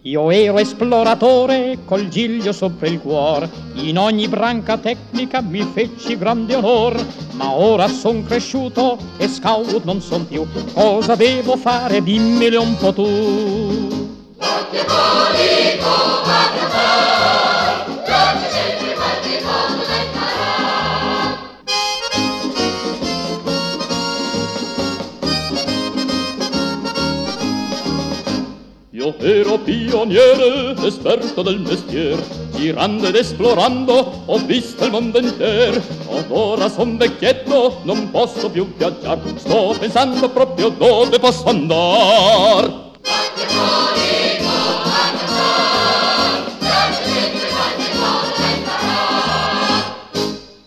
Io ero esploratore col giglio sopra il cuor, in ogni branca tecnica mi feci grande onor, ma ora son cresciuto e scout non son più, cosa devo fare? Dimmelo un po' tu. Io ero pioniere, esperto del mestier, girando ed esplorando ho visto il mondo inter. Ora son vecchietto, non posso più viaggiar, sto pensando proprio dove posso andar.